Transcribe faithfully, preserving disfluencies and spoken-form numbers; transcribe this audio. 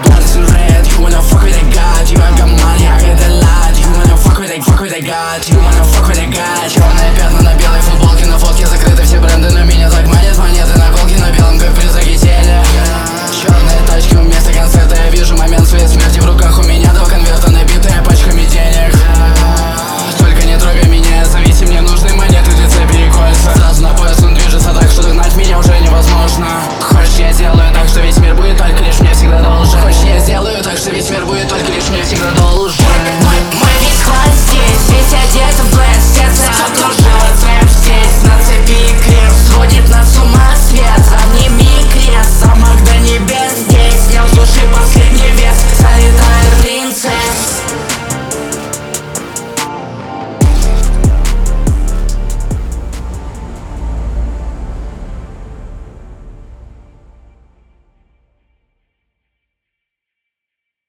каждый сюжет. You wanna fuck with that god, you got money, I got that lot. You wanna fuck with that, fuck with that god, you wanna fuck with that god. Черные пятна на белой футболке, на фотке закрыты все бренды, но меня так манят монеты на голке на белом, как призраки теле. Черные тачки у меня